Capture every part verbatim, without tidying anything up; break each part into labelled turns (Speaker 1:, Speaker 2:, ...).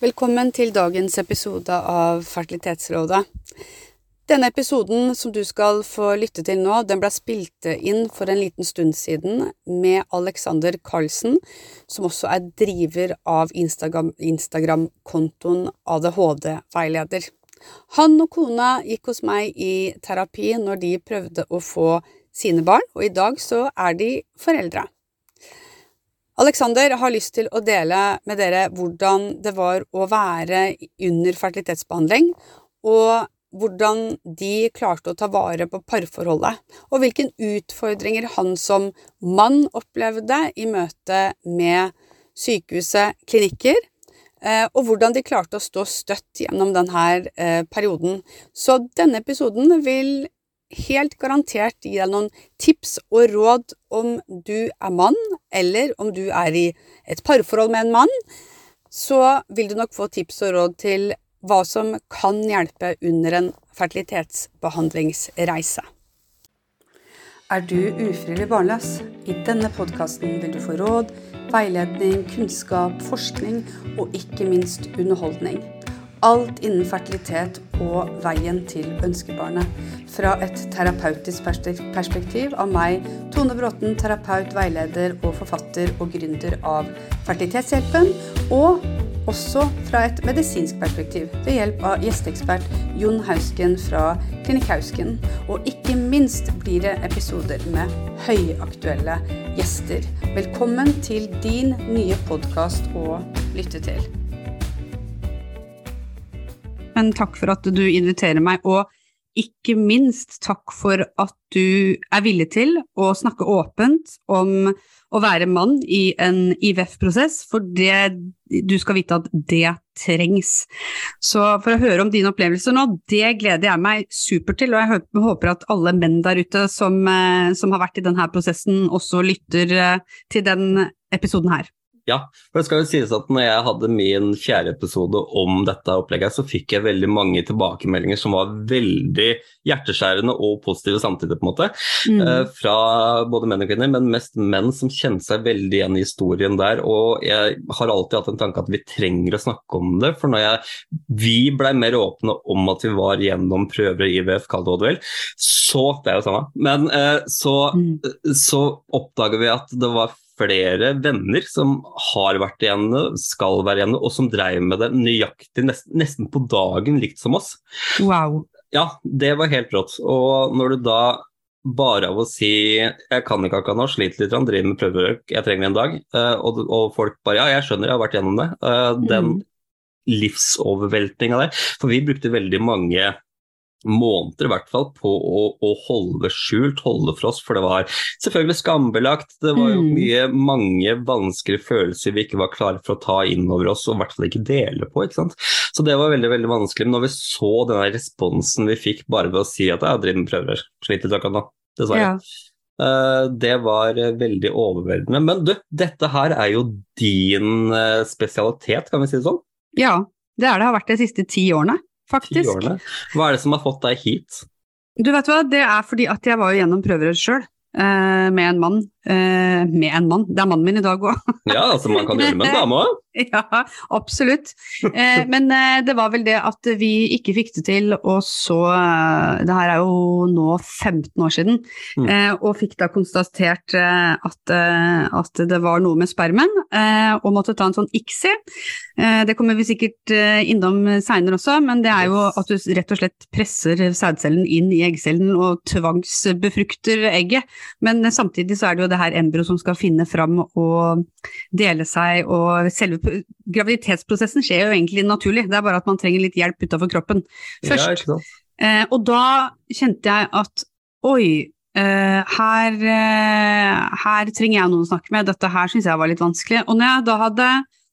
Speaker 1: Velkommen til dagens episode av Fertilitetsrådet. Denne episoden som du skal få lytte til nå, den ble spilt inn for en liten stund siden med Alexander Karlsen, som også er driver av Instagram, Instagram-kontoen A D H D-veileder. Han og kona gikk hos meg i terapi når de prøvde å få sine barn, og i dag så er de foreldre. Alexander har lyst til å dele med dere hvordan det var å være under fertilitetsbehandling, og hvordan de klarte å ta vare på parforholdet, og hvilke utfordringer han som mann opplevde i møte med sykehuset, klinikker, og hvordan de klarte å stå støtt gjennom denne perioden. Så denne episoden vil helt garantert gi deg noen tips og råd om du er mann, eller om du er i et parforhold med en mann, så vil du nok få tips og råd til hva som kan hjelpe under en fertilitetsbehandlingsreise. Er du ufrivillig barnløs? I denne podcasten vil du få råd, veiledning, kunnskap, forskning og ikke minst underholdning. Alt innen fertilitet og veien til ønskebarnet. Fra et terapeutisk perspektiv av meg, Tone Bråten, terapeut, veileder og forfatter og gründer av Fertilitetshjelpen, og også fra et medisinsk perspektiv ved hjelp av gjesteekspert Jon Hausken fra Klinikk Hausken. Og ikke minst blir det episoder med høyaktuelle gjester. Velkommen til din nye podcast å lytte til. Men takk for at du inviterer meg, og ikke minst takk for at du er villig til å snakke åpent om å være mann i en I V F-prosess, for det, du skal vite at det trengs. Så for å høre om dine opplevelser nå, det gleder jeg meg super til, og jeg håper at alle menn der ute som, som har vært i denne prosessen også lytter til den episoden her.
Speaker 2: Ja, for det skal jo sies at når jeg hadde min fjerde episode om dette opplegget, så fikk jeg veldig mange tilbakemeldinger som var veldig hjerteskjærende og positive samtidig på en måte, mm. eh, fra både menn og kvinner, men mest menn som kjente seg veldig igjen i historien der, og jeg har alltid hatt en tanke at vi trenger å snakke om det, for når jeg, vi ble mer åpne om at vi var gjennom prøver i I V F, kalt det vel, så, det er jo samme, men eh, så, mm. så oppdager vi at det var flere venner som har vært igjen, skal være igjen, og som drev med det nøyaktig nesten, nesten på dagen likt som oss.
Speaker 1: Wow.
Speaker 2: Ja, det var helt rått. Og når du da bare av å si, jeg kan ikke akkurat nå, sliter litt, driver med prøverøk, jeg trenger en dag, og, og folk bare, ja, jeg skjønner, jeg har vært gjennom det. Den mm. livsoverveltning av det. For vi brukte veldig mange måneder i hvert fall på å, å holde skjult, holde for oss, for det var selvfølgelig skambelagt, det var jo mye, mange vanskelige følelser vi ikke var klare for å ta inn over oss, og i hvert fall ikke dele på, ikke sant? Så det var veldig, veldig vanskelig, men når vi så denne responsen vi fikk bare ved å si at jeg driver med prøver, sliter litt akkurat nå, dessverre. Ja. Uh, det var uh, veldig overveldende, men du, dette her er jo din uh, spesialitet, kan vi si det sånn?
Speaker 1: Ja, det er det, har vært de siste ti årene. Faktisk.
Speaker 2: Hva er det som har fått deg hit?
Speaker 1: Du vet hva, det er fordi at jeg var jo gjennom prøver selv, eh, med en mann, eh, med en mann, det er mannen min i dag også.
Speaker 2: Ja, altså man kan gjøre det med en dame også.
Speaker 1: Ja, absolutt. Eh, men eh, det var vel det at vi ikke fikk det til, og så, eh, det her er jo nå femten år siden, mm. eh, og fikk da konstatert eh, at, eh, at det var noe med spermen, eh, og måtte ta en sånn I C S I. Eh, det kommer vi sikkert eh, innom senere også, men det er jo at du rett og slett presser sædcellen inn i eggcellen og tvangsbefrukter egget, men samtidig så er det jo det her embryo som skal finne fram og dele seg, og selve graviditetsprosessen skjer jo egentlig naturlig, det er bare at man trenger litt hjelp utenfor kroppen først. Ja, eh, og da kjente jeg at oi, eh, her, eh, her trenger jeg noen å snakke med, dette her synes jeg var litt vanskelig, og når jeg da hadde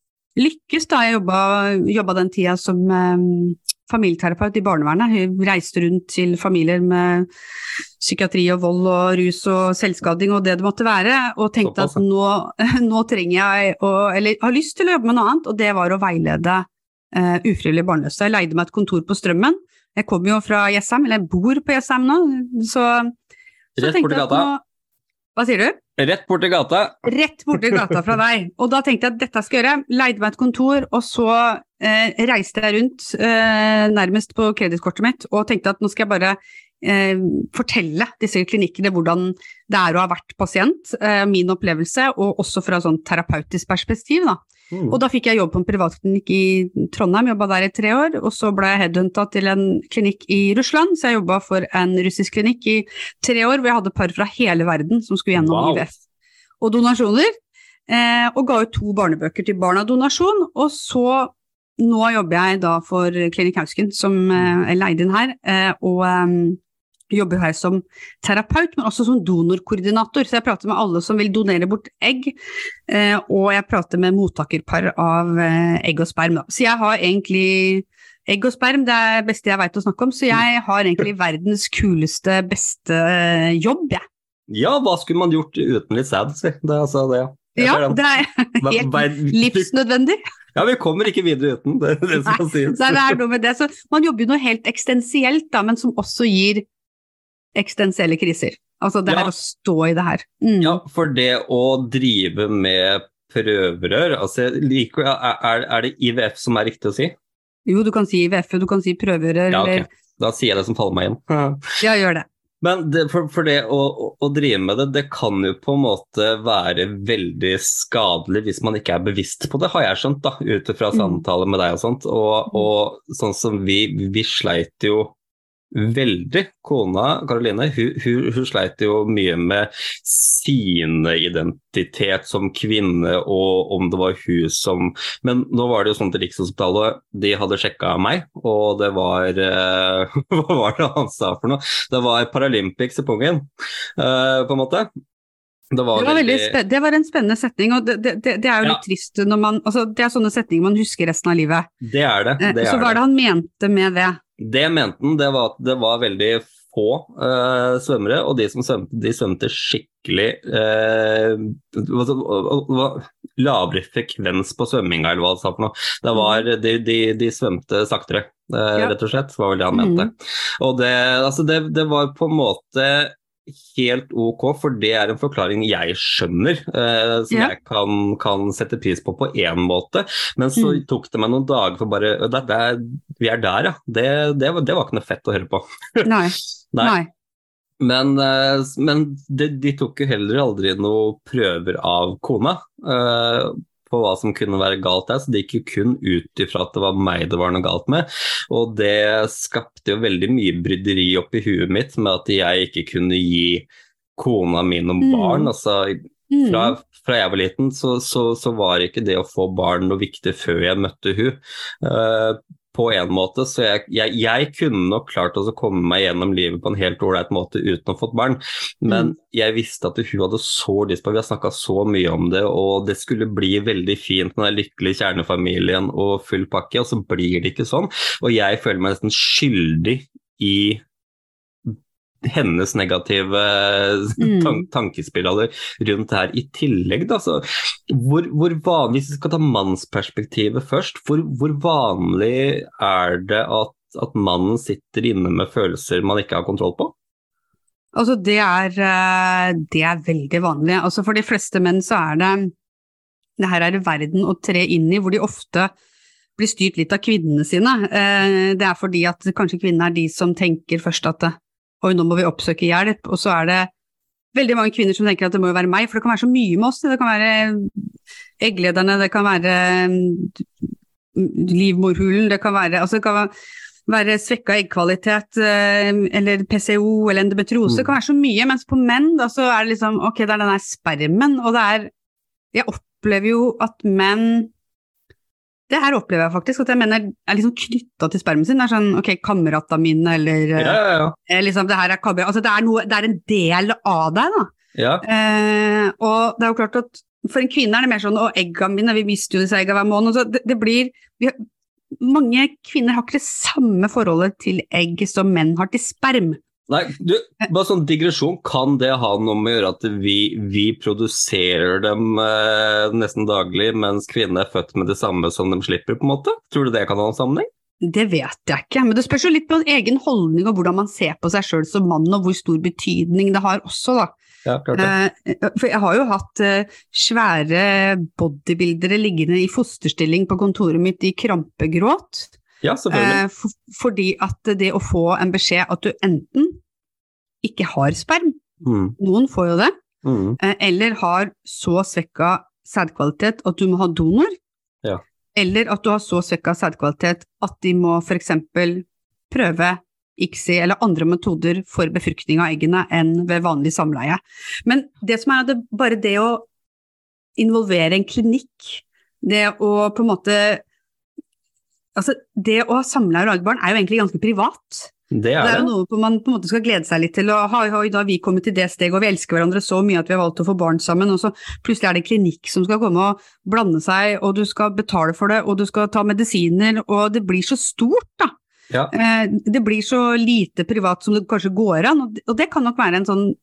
Speaker 1: lykkes da, jeg jobbet, jobbet den tida som eh, familieterapeut i barnevernet, jeg reiste rundt til familier med psykiatri og vold og rus og selvskading og det det måtte være, og tenkte at nå, nå trenger jeg, å, eller har lyst til å jobbe med noe annet, og det var å veilede uh, ufrivillig barnløse. Jeg leide meg et kontor på Strømmen, jeg kom jo fra Jessheim, eller jeg bor på Jessheim nå, så, så
Speaker 2: Rett bort i gata.
Speaker 1: Nå, hva sier du?
Speaker 2: Rett bort i gata.
Speaker 1: Rett bort i gata fra deg, og da tenkte jeg at dette skal jeg gjøre, leide meg et kontor, og så eh, reiste jeg rundt eh, nærmest på kredittkortet mitt og tenkte at nå skal jeg bare eh, fortelle disse klinikkene hvordan det er å ha vært pasient, eh, min opplevelse, og også fra sånn terapeutisk perspektiv da. Mm. Og da fikk jeg jobb på en privatklinikk i Trondheim, jobbet der i tre år, og så ble jeg headhuntet til en klinikk i Russland, så jeg jobbet for en russisk klinikk i tre år, hvor jeg hadde par fra hele verden som skulle gjennom wow. I V F og donasjoner, eh, og ga ut to barnebøker til barna-donasjon, og så nå jobber jeg da for Klinikk Hausken, som eh, er leid inn her, eh, og eh, jobber her som terapeut, men også som donorkoordinator, så jeg prater med alle som vil donere bort egg, eh, og jeg prater med mottakerpar av eh, egg og sperm. Så jeg har egentlig, egg og sperm, det er det beste jeg vet å snakke om, så jeg har egentlig verdens kuleste, beste eh, jobb, jeg.
Speaker 2: Ja, hva skulle man gjort uten litt sæd? Det er altså det, ja.
Speaker 1: Ja, det er helt livsnødvendig.
Speaker 2: Ja, vi kommer ikke videre uten, det er det som kan sies.
Speaker 1: Nei, det er noe med det, så man jobber jo noe helt eksistensielt da, men som også gir eksistensielle kriser. Altså det ja. Er å stå i det her. Mm. Ja,
Speaker 2: for det å drive med prøverør, altså like, er, er det I V F som er riktig å si?
Speaker 1: Jo, du kan si I V F, du kan si prøverør.
Speaker 2: Ja, ok.
Speaker 1: Eller...
Speaker 2: Da sier jeg det som faller meg inn.
Speaker 1: Ja, gjør det.
Speaker 2: Men det, for, for det å, å drive med det, det kan jo på en måte være veldig skadelig hvis man ikke er bevisst på det, har jeg skjønt da, utifra samtale med deg og sånt. Og, og sånn som vi, vi sleit jo veldig, kona Karoline, hun, hun, hun sleit jo mye med sine identitet som kvinne, og om det var hun som, men nå var det jo sånn til Rikshospitalet, de hadde sjekket meg, og det var, uh, hva var det han sa for noe? Det var Paralympics i pungen, uh, på en måte. Det var,
Speaker 1: det, var
Speaker 2: veldig...
Speaker 1: veldig det var en spennende setning, og det, det, det er jo litt ja. Trist når man, altså det er sånne setninger man husker resten av livet.
Speaker 2: Det er det. det
Speaker 1: Så
Speaker 2: er
Speaker 1: hva er det han mente med det?
Speaker 2: Det mente han, det var at det var veldig få uh, svømmere, og de som svømte, de svømte skikkelig uh, lavere frekvens på svømminga, eller hva det sa for noe. Det var, de, de, de svømte saktere, uh, ja. Rett og slett, var vel det han mente. Mm. Og det, altså det, det var på en måte helt ok, for det er en forklaring jeg skjønner, eh, som ja. Jeg kan, kan sette pris på på en måte, men så mm. tok det meg noen dager for bare, det, det, vi er der ja, det, det, var, det var ikke noe fett å høre på.
Speaker 1: Nei, nei. nei.
Speaker 2: Men, eh, men de, de tok jo heller aldri noen prøver av kona, eh, på hva som kunne være galt der, så det gikk jo kun ut ifra at det var meg det var noe galt med, og det skapte jo veldig mye bryderi opp i huet mitt med at jeg ikke kunne gi kona mi noen mm. barn, altså fra, fra jeg var liten så, så, så var ikke det å få barn noe viktig før jeg møtte hun, uh, på en måte, så jeg, jeg, jeg kunne nok klart å komme meg gjennom livet på en helt ordentlig måte uten å få barn, men mm. jeg visste at hun hadde så lyst på, vi har snakket så mye om det, og det skulle bli veldig fint med den lykkelige kjernefamilien og full pakke, og så blir det ikke sånn, og jeg føler meg nesten skyldig i hennes negative mm. tan- tankespiraler rundt det her i tillegg da, så hvor, hvor vanlig, hvis vi skal ta mannsperspektivet først, hvor, hvor vanlig er det at, at mannen sitter inne med følelser man ikke har kontroll på?
Speaker 1: Altså det er, det er veldig vanlig, altså for de fleste menn så er det, det her er verden å tre inn i, hvor de ofte blir styrt litt av kvinnene sine, det er fordi at kanskje kvinnene er de som tenker først at det og nå må vi oppsøke hjelp, og så er det veldig mange kvinner som tenker at det må jo være meg, for det kan være så mye med oss, det kan være egglederne, det kan være livmorhulen, det kan være, altså det kan være, være svekket eggkvalitet, eller P C O, eller endometriose, mm. det kan være så mye, mens på menn da, så er det liksom, ok, det er den her spermen, og det er, jeg opplever jo at menn, det her opplever jeg faktisk, at jeg mener er liksom knyttet til spermen sin, det er sånn, ok, kameratene mine, eller
Speaker 2: ja, ja, ja.
Speaker 1: liksom det her er kamerat, altså det er, noe, det er en del av deg da,
Speaker 2: ja.
Speaker 1: eh, og det er jo klart at for en kvinne er det mer sånn, og eggene mine, vi mister jo disse eggene hver måned, så det, det blir, vi, mange kvinner har ikke det samme forholdet til egg som menn har til sperm.
Speaker 2: Nei, du, bare sånn digresjon, kan det ha noe med å gjøre at vi, vi produserer dem eh, nesten daglig, mens kvinner er født med det samme som de slipper på en måte? Tror du det kan ha en sammenheng?
Speaker 1: Det vet jeg ikke, men det spørs jo litt på egen holdning og hvordan man ser på seg selv som mann, og hvor stor betydning det har også da.
Speaker 2: Ja, klart det.
Speaker 1: Eh, for jeg har jo hatt eh, svære bodybuildere liggende i fosterstilling på kontoret mitt i krampegråt,
Speaker 2: Ja, selvfølgelig.
Speaker 1: eh, for, fordi at det å få en beskjed at du enten ikke har sperm,
Speaker 2: Mm.
Speaker 1: noen får jo det,
Speaker 2: Mm.
Speaker 1: eh, eller har så svekket sædkvalitet at du må ha donor,
Speaker 2: Ja.
Speaker 1: eller at du har så svekket sædkvalitet at de må for eksempel prøve I C S I eller andre metoder for befruktning av eggene enn ved vanlig samleie. Men det som er at det, bare det å involvere en klinikk, det å på en måte, altså det å ha samleie og lage barn er jo egentlig ganske privat.
Speaker 2: Det
Speaker 1: Det
Speaker 2: er
Speaker 1: er
Speaker 2: det.
Speaker 1: jo noe man på en måte skal glede seg litt til, og hoi, hoi, da har vi kommet til det steget, og vi elsker hverandre så mye at vi har valgt å få barn sammen, og så plutselig er det klinikk som skal komme og blande seg, og du skal betale for det, og du skal ta medisiner, og det blir så stort da.
Speaker 2: Ja.
Speaker 1: Eh, det blir så lite privat som det kanskje går an, og det, og det kan nok være en sånn,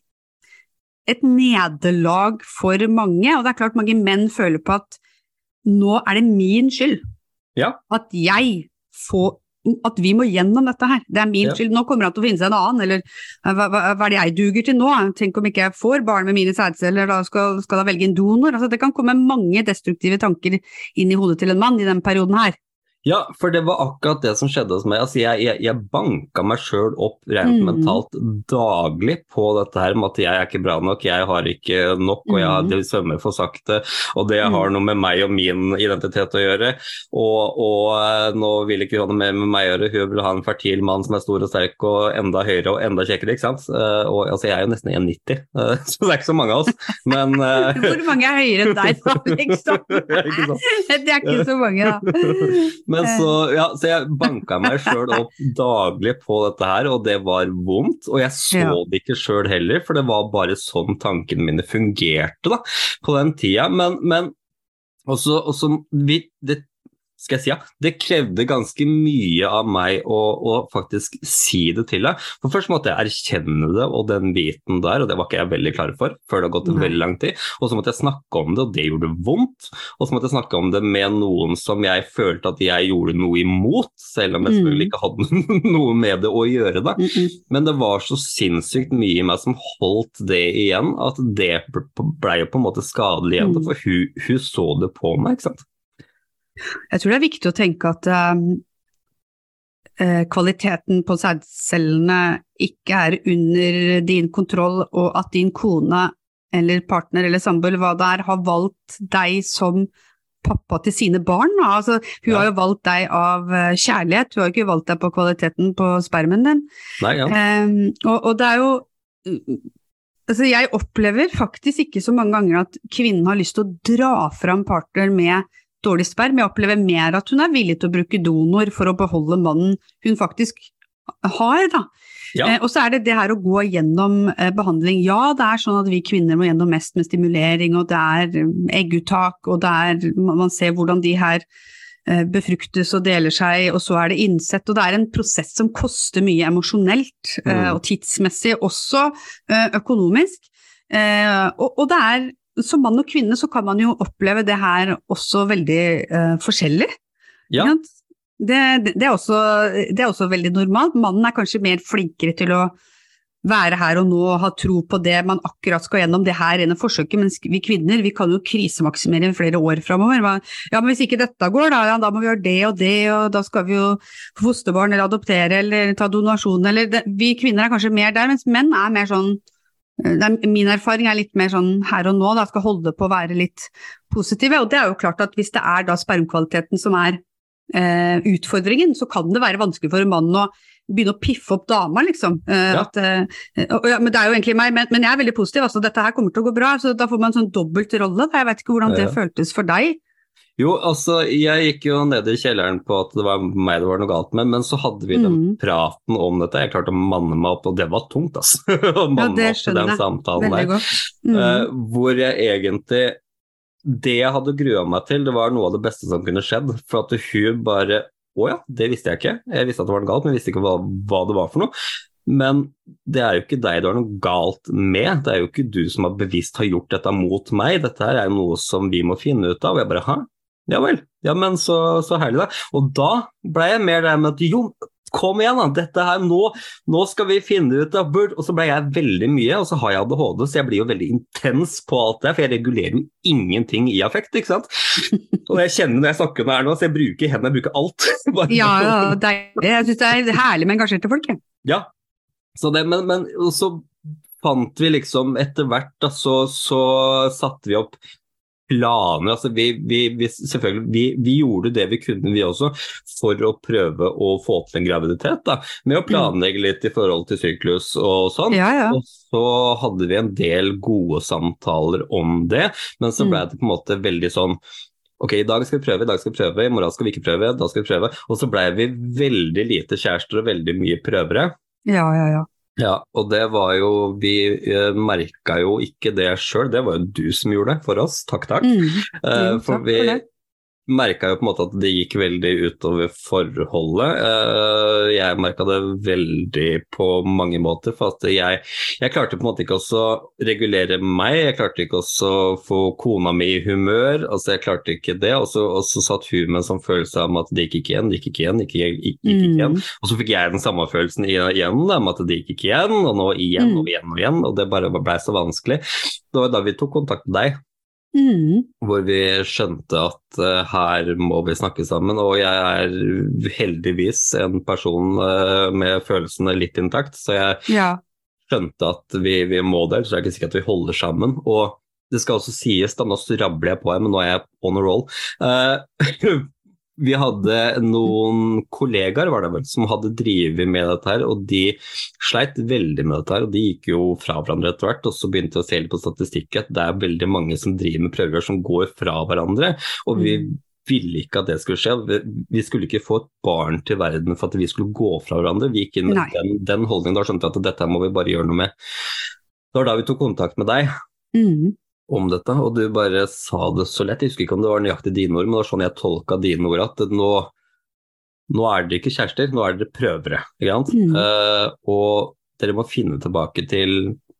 Speaker 1: et nederlag for mange, og det er klart mange menn føler på at nå er det min skyld,
Speaker 2: Ja.
Speaker 1: at jeg får at vi må gjennom dette her, det er min
Speaker 2: Ja.
Speaker 1: skyld, nå kommer han til å finne seg en annen, eller hva, hva, hva er det jeg duger til nå? Tenk om ikke jeg får barn med mine sædceller, da skal, skal da velge en donor, altså det kan komme mange destruktive tanker inn i hodet til en mann i den perioden her.
Speaker 2: Ja, for det var akkurat det som skjedde hos meg. Altså, jeg, jeg, jeg banka meg selv opp rent
Speaker 1: Mm.
Speaker 2: mentalt daglig på dette her med at jeg er ikke bra nok, jeg har ikke nok, og jeg
Speaker 1: Mm.
Speaker 2: det svømmer for sakte, og det
Speaker 1: Mm.
Speaker 2: har noe med meg og min identitet å gjøre. Og, og eh, nå vil ikke hun ha noe mer med meg å gjøre, hun vil ha en fertil mann som er stor og sterk og enda høyere og enda kjekkere, ikke sant? Eh, og altså, jeg er jo nesten en nitti, eh, så det er ikke så mange av oss, men... eh,
Speaker 1: Hvor mange er høyere enn deg da, liksom?
Speaker 2: Ja, ikke sant?
Speaker 1: Det er ikke så mange da.
Speaker 2: Men så, ja, så jeg banka meg selv opp daglig på dette her, og det var vondt, og jeg så
Speaker 1: Ja.
Speaker 2: det ikke selv heller, for det var bare sånn tankene mine fungerte da, på den tida, men, men også, også vi, det, skal jeg si, ja, det krevde ganske mye av meg å, å faktisk si det til deg. For først måtte jeg erkjenne det, og den biten der, og det var ikke jeg veldig klar for, før det har gått
Speaker 1: Nei.
Speaker 2: veldig lang tid, og så måtte jeg snakke om det, og det gjorde vondt, og så måtte jeg snakke om det med noen som jeg følte at jeg gjorde noe imot, selv om jeg
Speaker 1: Mm.
Speaker 2: selvfølgelig ikke hadde noe med det å gjøre da.
Speaker 1: Mm -mm.
Speaker 2: Men det var så sinnssykt mye i meg som holdt det igjen, at det ble jo på en måte skadelig igjen,
Speaker 1: Mm.
Speaker 2: for hun, hun så det på meg, ikke sant?
Speaker 1: Jeg tror det er viktig å tenke at um, eh, kvaliteten på sædcellene ikke er under din kontroll, og at din kone eller partner eller samboer, hva det er, har valgt deg som pappa til sine barn. Da. Altså, hun
Speaker 2: Ja.
Speaker 1: har jo valgt deg av eh, kjærlighet, hun har jo ikke valgt deg på kvaliteten på spermen din.
Speaker 2: Nei, ja.
Speaker 1: Um, og, og det er jo altså jeg opplever faktisk ikke så mange ganger at kvinnen har lyst til å dra fram partner med dårlig sperm. Jeg opplever mer at hun er villig til å bruke donor for å beholde mannen hun faktisk har da.
Speaker 2: Ja.
Speaker 1: Eh, og så er det det her å gå gjennom eh, behandling. Ja, det er sånn at vi kvinner må gjennom mest med stimulering, og det er eh, egguttak, og det er, man man ser hvordan de her eh, befruktes og deler seg, og så er det innsett, og det er en prosess som koster mye emosjonelt eh,
Speaker 2: Mm.
Speaker 1: og tidsmessig, også eh, økonomisk. Eh, og, og det er, som mann og kvinne så kan man jo oppleve det her også veldig eh, forskjellig.
Speaker 2: Ja.
Speaker 1: Ikke sant? Det, det, det, er også, det er også veldig normalt. Mannen er kanskje mer flinkere til å være her og nå og ha tro på det man akkurat skal gjennom det her enn forsøket, mens vi kvinner, vi kan jo krisemaksimere i flere år fremover. Ja, men hvis ikke dette går, da, ja, da må vi gjøre det og det, og da skal vi jo få fosterbarn eller adoptere eller ta donasjon, eller det, vi kvinner er kanskje mer der, mens menn er mer sånn, det er, min erfaring er litt mer sånn her og nå, da skal holde på å være litt positive, og det er jo klart at hvis det er da spermkvaliteten som er Eh, utfordringen, så kan det være vanskelig for en mann å begynne å piffe opp dama, liksom. Eh,
Speaker 2: Ja.
Speaker 1: at, eh, og, ja, men det er jo egentlig meg, men, men jeg er veldig positiv, altså dette her kommer til å gå bra, så da får man en sånn dobbelt rolle, jeg vet ikke hvordan det
Speaker 2: Ja.
Speaker 1: føltes for deg.
Speaker 2: Jo, altså, jeg gikk jo ned i kjelleren på at det var meg det var noe galt med, men så hadde vi den
Speaker 1: Mm.
Speaker 2: praten om dette. Jeg klarte å manne meg opp, og det var tungt, altså. Å manne
Speaker 1: det
Speaker 2: meg opp til
Speaker 1: skjønner
Speaker 2: den
Speaker 1: jeg.
Speaker 2: samtalen
Speaker 1: Veldig
Speaker 2: der.
Speaker 1: godt. Mm.
Speaker 2: Eh, hvor jeg egentlig, det jeg hadde gruet meg til, det var noe av det beste som kunne skjedd, for at hun bare, å ja, det visste jeg ikke. Jeg visste at det var noe galt, men jeg visste ikke hva, hva det var for noe. Men det er jo ikke deg det var noe galt med, det er jo ikke du som har bevisst har gjort dette mot meg, dette her er jo noe som vi må finne ut av, og jeg bare, hæ? Ja vel, ja men så, så herlig da. Og da ble jeg mer der med at jo, kom igjen da, dette her, nå, nå skal vi finne ut av burde, og så ble jeg veldig mye, og så har jeg A D H D, så jeg blir jo veldig intens på alt det, for jeg regulerer jo ingenting i affekt, ikke sant? Og jeg kjenner når jeg snakker med her nå, så jeg bruker hendene, jeg bruker alt.
Speaker 1: Ja, ja, det er, jeg synes det er herlig med engasjerte folk. Ja,
Speaker 2: ja. Så det, men, men så fant vi liksom etter hvert, da, så, så satte vi opp planer, altså vi, vi, vi, selvfølgelig, vi, vi gjorde det vi kunne vi også, for å prøve å få til en graviditet da, med å planlegge litt i forhold til syklus og sånn,
Speaker 1: ja, ja.
Speaker 2: Og så hadde vi en del gode samtaler om det, men så ble det på en måte veldig sånn, ok, i dag skal vi prøve, i dag skal vi prøve, i morgen skal vi ikke prøve, da skal vi prøve, og så ble vi veldig lite kjærester og veldig mye prøvere.
Speaker 1: Ja, ja, ja.
Speaker 2: Ja, og det var jo, vi eh, merket jo ikke det selv, det var jo du som gjorde det for oss, takk, takk. Mm, eh, for vi for merket jo på en måte at det gikk veldig utover forholdet. Eh, jeg merket det veldig på mange måter, for at jeg, jeg klarte på en måte ikke også regulere meg, jeg klarte ikke også få kona mi i humør, altså jeg klarte ikke det, og så, og så satt hun med en sånn følelse om at det gikk ikke igjen, det gikk ikke igjen, det gikk, gikk, gikk ikke igjen, mm. og så fikk jeg den samme følelsen igjen, da, om at det gikk ikke igjen, og nå igjen og igjen og igjen, og det bare ble så vanskelig. Det var da vi tok kontakt med deg, Mm. hvor vi skjønte at uh, her må vi snakke sammen, og jeg er heldigvis en person uh, med følelsene litt intakt, så jeg ja. skjønte at vi, vi må det, så jeg er ikke sikker at vi holder sammen, og det skal også sies da, nå rabler jeg på her, men nå er jeg on a roll. Uh, vi hadde noen kollegaer var det vel, som hadde drivet med dette her, og de sleit veldig med dette her, og de gikk jo fra hverandre etter hvert, og så begynte vi å se litt på statistikken at det er veldig mange som driver med prøver som går fra hverandre, og vi ville ikke at det skulle skje. Vi skulle ikke få et barn til verden for at vi skulle gå fra hverandre. Vi gikk inn med den, den holdningen, da skjønte vi at dette må vi bare gjøre noe med. Det var da vi tok kontakt med deg. Mm. om dette, og du bare sa det så lett. Jeg husker ikke om det var nøyaktig dine ord, men det var sånn jeg tolket dine ord, at nå, nå er dere ikke kjærester, nå er dere prøvere, ikke sant? Mm. Uh, og dere må finne tilbake til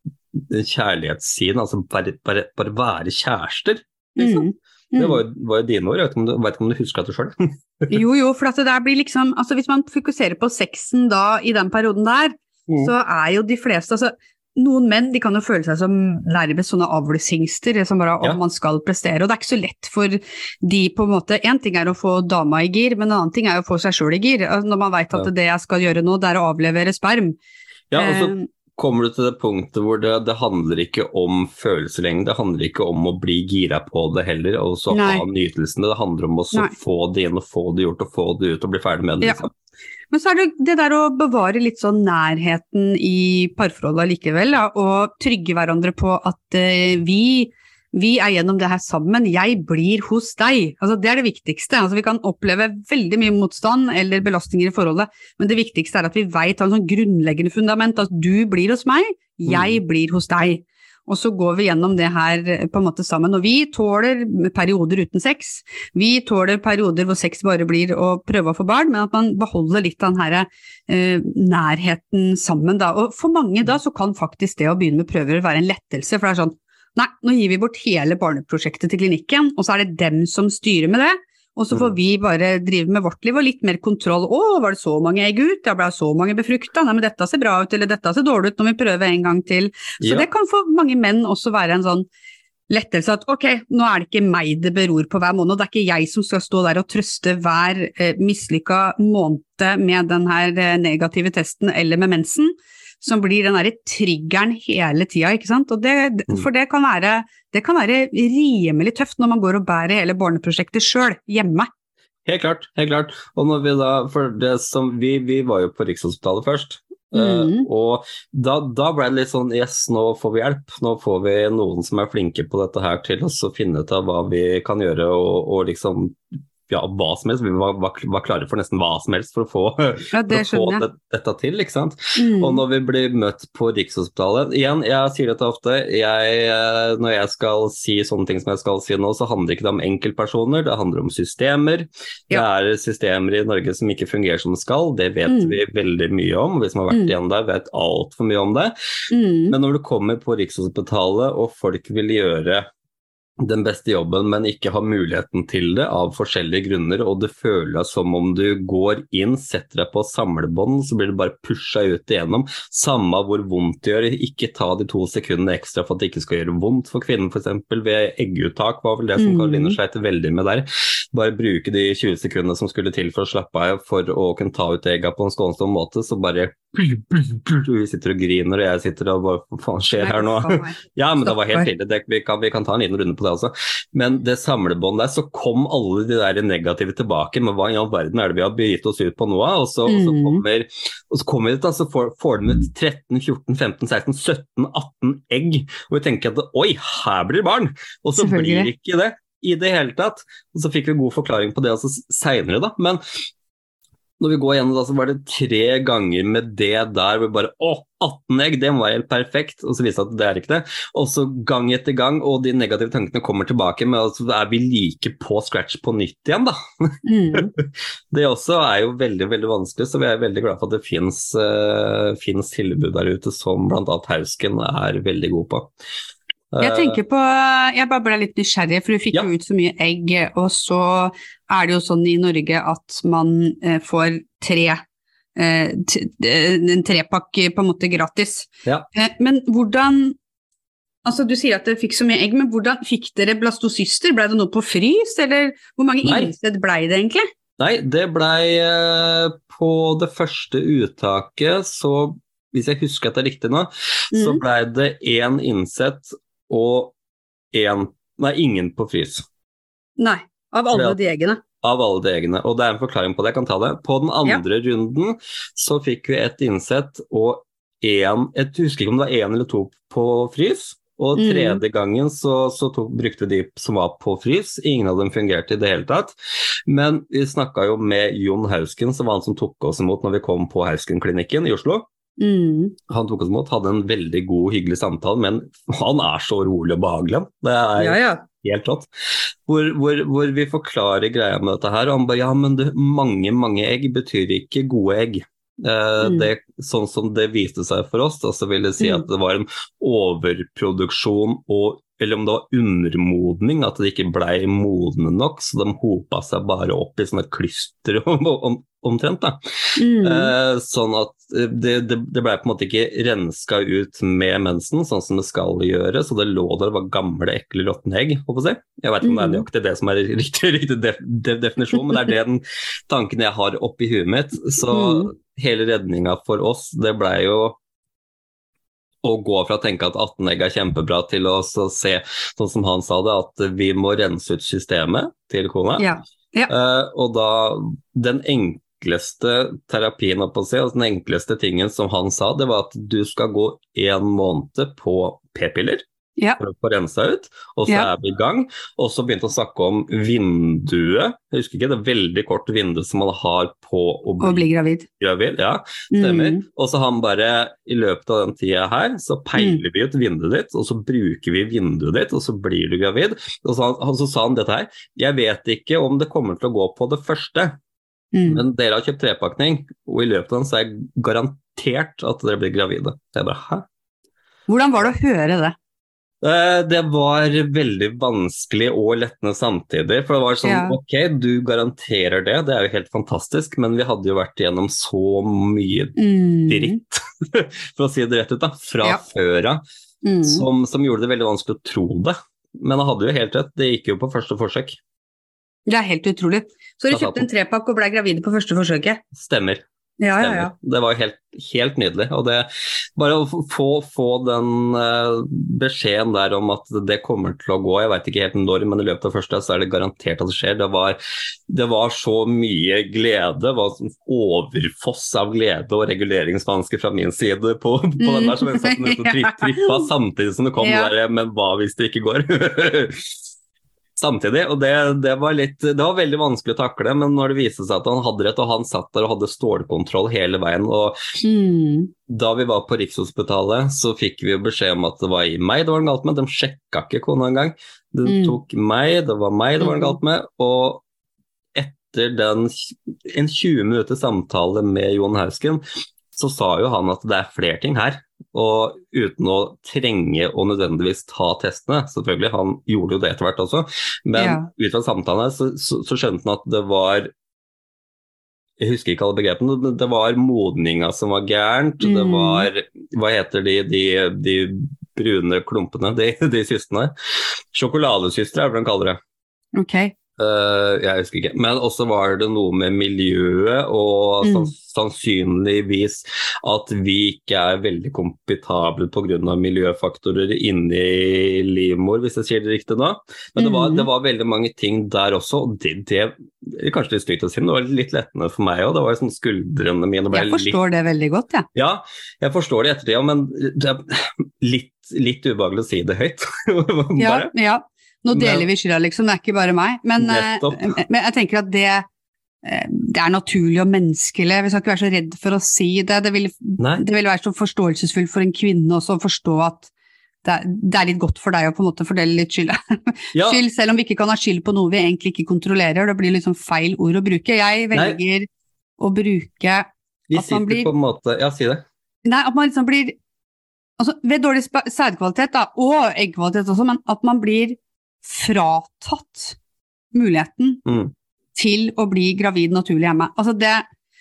Speaker 2: kjærlighetssiden, altså bare, bare, bare være kjærester, liksom. Mm. Mm. Det var jo, var jo dine ord, jeg vet ikke om du, vet ikke om du husker at du selv.
Speaker 1: jo, jo, for at det der blir liksom, altså hvis man fokuserer på sexen da, i den perioden der, mm. så er jo de fleste, altså noen menn, de kan jo føle seg som nærmest sånne avlshingster, som bare om ja. man skal prestere, og det er ikke så lett for de på en måte, en ting er å få dama i gir, men en annen ting er å få seg selv i gir, når man vet at ja. det jeg skal gjøre nå, det er å avlevere sperm.
Speaker 2: Ja, og så kommer du til det punktet hvor det, det handler ikke om følelser lenger, det handler ikke om å bli gira på det heller, og så Nei. ha nytelsen, det handler om å få det inn, og få det gjort, og få det ut, og bli ferdig med det, liksom. Ja.
Speaker 1: Men så er det det der å bevare litt sånn nærheten i parforholdet likevel, ja, og trygge hverandre på at uh, vi, vi er gjennom det her sammen, jeg blir hos deg. Altså det er det viktigste. Altså vi kan oppleve veldig mye motstand eller belastninger i forholdet, men det viktigste er at vi vet ha en sånn grunnleggende fundament, at du blir hos meg, jeg mm. blir hos deg. Og så går vi gjennom det her på en måte sammen, og vi tåler perioder uten sex, vi tåler perioder hvor sex bare blir å prøve å få barn, men at man beholder litt av den her eh, nærheten sammen da, og for mange da så kan faktisk det å begynne med prøver være en lettelse, for det er sånn, nei, nå gir vi bort hele barneprosjektet til klinikken, og så er det dem som styrer med det, og så får vi bare drive med vårt liv og litt mer kontroll. Å, var det så mange egg ut? Ja, ble så mange befruktet? Nei, men dette ser bra ut, eller dette ser dårlig ut når vi prøver en gang til. Så ja. det kan for mange menn også være en sånn lettelse at, ok, nå er det ikke meg det beror på hver måned, det er ikke jeg som skal stå der og trøste hver eh, mislykket måned med den her eh, negative testen eller med mensen, som blir den der triggeren hele tiden, ikke sant? Og det, for det kan være, det kan være rimelig tøft når man går og bærer hele barneprosjektet selv, hjemme.
Speaker 2: Helt klart, helt klart. Og når vi da, for det som, vi, vi var jo på Rikshospitalet først, mm. uh, og da, da ble det litt sånn, yes, nå får vi hjelp, nå får vi noen som er flinke på dette her til oss, og finne ut av hva vi kan gjøre, og, og liksom, ja, hva som helst, vi var, var, var klare for nesten hva som helst for å få,
Speaker 1: ja, det
Speaker 2: for å få det, dette til, ikke sant? Mm. Og når vi blir møtt på Rikshospitalet, igjen, jeg sier dette ofte, jeg, når jeg skal si sånne ting som jeg skal si nå, så handler det ikke om enkeltpersoner, det handler om systemer. Ja. Det er systemer i Norge som ikke fungerer som det skal, det vet mm. vi veldig mye om, vi som har vært mm. igjen der vet alt for mye om det. Mm. Men når du kommer på Rikshospitalet, og folk vil gjøre den beste jobben, men ikke har muligheten til det av forskjellige grunner, og det føles som om du går inn, setter deg på samlebånd, så blir det bare pushet ut igjennom, samme hvor vondt det gjør, ikke ta de to sekundene ekstra for at det ikke skal gjøre vondt for kvinnen, for eksempel ved egguttak, var vel det som Karoline sleit veldig med der, bare bruke de tjue sekundene som skulle til for å slappe av, for å kunne ta ut egga på en skånsom måte, så bare vi sitter og griner, og jeg sitter og bare, hva faen skjer her nå? Ja, men det var helt tidlig, det, vi, kan, vi kan ta en liten runde på det også. Men det samlebåndet der, så kom alle de der negative tilbake, men hva i all verden er det vi har begitt oss ut på noe? Og så, mm. og så kommer, og så kommer vi ut, da, så får, får de ut tretten, fjorten, femten, seksten, sytten, atten egg, og vi tenker at, oi, her blir det barn! Og så blir det ikke det i det hele tatt. Og så fikk vi god forklaring på det også senere da, men når vi går igjennom da, så var det tre ganger med det der, hvor vi bare, å, atten egg, det må være helt perfekt, og så viser det at det er ikke det. Og så gang etter gang, og de negative tankene kommer tilbake, men altså er vi like på scratch på nytt igjen da. Mm. Det også er jo veldig, veldig vanskelig, så vi er veldig glad for at det finnes, uh, finnes tilbud der ute, som blant annet Hausken er veldig god på.
Speaker 1: Jeg tenker på, jeg bare ble litt nysgjerrig, for du fikk ja. jo ut så mye egg, og så er det jo sånn i Norge at man eh, får tre, eh, t- en trepakk på en måte gratis.
Speaker 2: Ja.
Speaker 1: Eh, men hvordan, altså du sier at dere fikk så mye egg, men hvordan fikk dere blastocyster? Ble det noe på frys, eller hvor mange innsted ble det egentlig?
Speaker 2: Nei, det ble eh, på det første uttaket, så hvis jeg husker at det er riktig nå, mm. så ble det en innsett, og en, nei, ingen på frys.
Speaker 1: Nei, av alle de eggene.
Speaker 2: Av alle de eggene, og det er en forklaring på det, jeg kan ta det. På den andre ja. runden så fikk vi et innsett, og en, jeg husker ikke om det var en eller to på frys, og tredje gangen så, så tok, brukte de som var på frys, ingen av dem fungerte i det hele tatt. Men vi snakket jo med Jon Hausken, som var han som tok oss imot når vi kom på Hausken-klinikken i Oslo. Mm. Han tok oss imot, hadde en veldig god, hyggelig samtale, men han er så rolig og behagelig. Det er
Speaker 1: ja, ja.
Speaker 2: helt rått. Hvor, hvor, hvor vi forklarer greia med dette her, og han bare, ja, men det, mange, mange egg betyr ikke gode egg. Eh, mm. det, sånn som det viste seg for oss, da, så vil det si mm. at det var en overproduksjon, og, eller om det var undermodning, at det ikke ble modne nok, så de hopet seg bare opp i sånne klyster om, om, omtrent da. Mm. Eh, sånn at det, det, det ble på en måte ikke renska ut med mensen, sånn som det skal gjøre, så det lå der, det var gamle, ekle, råtne egg, håper jeg. Jeg vet ikke om det er nøyaktig det som er riktig, riktig def, def, definisjon, men det er den tanken jeg har oppi huet mitt, så mm. hele redningen for oss, det ble jo å gå fra å tenke at atten egg er kjempebra til å se, sånn som han sa det, at vi må rense ut systemet til kona.
Speaker 1: Ja. Ja.
Speaker 2: Uh, og da den enkleste terapien, å si, altså den enkleste tingen som han sa, det var at du skal gå en måned på p-piller. Ja. For å få renset ut, og så ja. er vi i gang, og så begynte å snakke om vinduet, jeg husker ikke, det er veldig kort vindu som man har på å bli,
Speaker 1: å bli gravid.
Speaker 2: gravid. Ja, stemmer. Mm. Og så han bare, i løpet av den tiden her, så peiler mm. vi ut vinduet ditt, og så bruker vi vinduet ditt, og så blir du gravid. Og så, og så sa han dette her, jeg vet ikke om det kommer til å gå på det første, mm. men dere har kjøpt trepakning, og i løpet av den så er jeg garantert at dere blir gravide. Så jeg bare, hæ?
Speaker 1: Hvordan var det å høre det?
Speaker 2: Det var veldig vanskelig og lettende samtidig, for det var sånn, ja. ok, du garanterer det, det er jo helt fantastisk, men vi hadde jo vært gjennom så mye mm. dritt, for å si det rett ut da, fra ja. før av, mm. som, som gjorde det veldig vanskelig å tro det. Men han hadde jo helt rett, det gikk jo på første forsøk.
Speaker 1: Det er helt utrolig. Så du kjøpte en trepakk og ble gravid på første forsøket?
Speaker 2: Stemmer.
Speaker 1: Ja, ja, ja.
Speaker 2: Det var helt, helt nydelig, og det, bare å få, få den uh, beskjeden der om at det kommer til å gå, jeg vet ikke helt når, men i løpet av første så er det garantert at det skjer. Det var, det var så mye glede, det var sånn overfoss av glede og reguleringsvansker fra min side på, på mm. den der, som jeg satt nesten tri, trippa samtidig som det kom ja. der, men hva hvis det ikke går? Samtidig, og det, det, var litt, det var veldig vanskelig å takle, men når det viste seg at han hadde rett, og han satt der og hadde stålkontroll hele veien, og mm. da vi var på Rikshospitalet, så fikk vi jo beskjed om at det var i meg det var en galt med, de sjekket ikke kona en gang, de mm. tok meg, det var meg det var en galt med, og etter den, en tjue minutter samtale med Jon Hausken, så sa jo han at det er flere ting her. og uten å trenge å nødvendigvis ta testene, selvfølgelig, han gjorde jo det etter hvert også, men ja. Ut fra samtalene så, så, så skjønte han at det var, jeg husker ikke alle begrepene, det var modninga som var gærent, mm. det var, hva heter de, de, de brune klumpene, de, de systene, sjokoladesystre er hva de kaller det.
Speaker 1: Ok.
Speaker 2: Uh, jeg husker ikke, men også var det noe med miljøet og mm. sans sannsynligvis at vi ikke er veldig kompetable på grunn av miljøfaktorer inne i livmor, hvis jeg sier det riktig nå. Men det var, mm. det var veldig mange ting der også, og det, det er kanskje litt stygt å si, det var litt lettende for meg også, det var sånn skuldrene mine ble
Speaker 1: Jeg forstår litt, det veldig godt, ja.
Speaker 2: Ja, jeg forstår det etter det, men det er litt, litt ubehagelig å si det høyt.
Speaker 1: ja, ja. Nå deler vi skylda liksom, det er ikke bare meg, men, men jeg tenker at det, det er naturlig og menneskelig, vi skal ikke være så redd for å si det, det vil, det vil være så forståelsesfullt for en kvinne også å forstå at det er, det er litt godt for deg å på en måte fordele litt skyld. Ja. Skyld, selv om vi ikke kan ha skyld på noe vi egentlig ikke kontrollerer, det blir liksom feil ord å bruke. Jeg velger Nei. Å bruke
Speaker 2: vi
Speaker 1: at man blir...
Speaker 2: på en måte, ja, si det.
Speaker 1: Nei, at man liksom blir, altså ved dårlig sædkvalitet da, og eggkvalitet også, men at man blir fratatt muligheten mm. til å bli gravid naturlig hjemme. Altså det,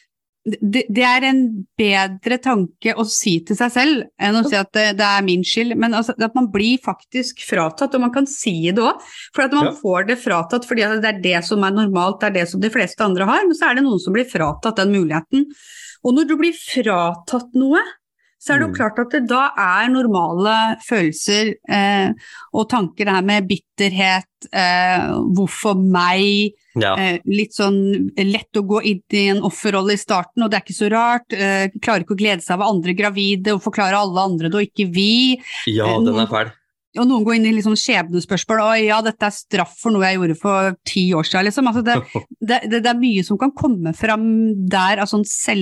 Speaker 1: det, det er en bedre tanke å si til seg selv enn å si at det, det er min skyld, men altså, at man blir faktisk fratatt, og man kan si det også, for at man ja. Får det fratatt fordi det er det som er normalt, det er det som de fleste andre har, men så er det noen som blir fratatt den muligheten. Og når du blir fratatt noe, så er det jo klart at det da er normale følelser eh, og tanker det her med bitterhet, eh, hvorfor meg, ja. eh, litt sånn lett å gå inn i en offerrolle i starten, og det er ikke så rart, eh, klarer ikke å glede seg av andre gravide og forklare alle andre det, og ikke vi.
Speaker 2: Ja, eh, den er fæl.
Speaker 1: Og noen går inn i liksom skjebnespørsmål, og ja, dette er straff for noe jeg gjorde for ti år siden, liksom. Altså det, det, det, det er mye som kan komme frem der av sånn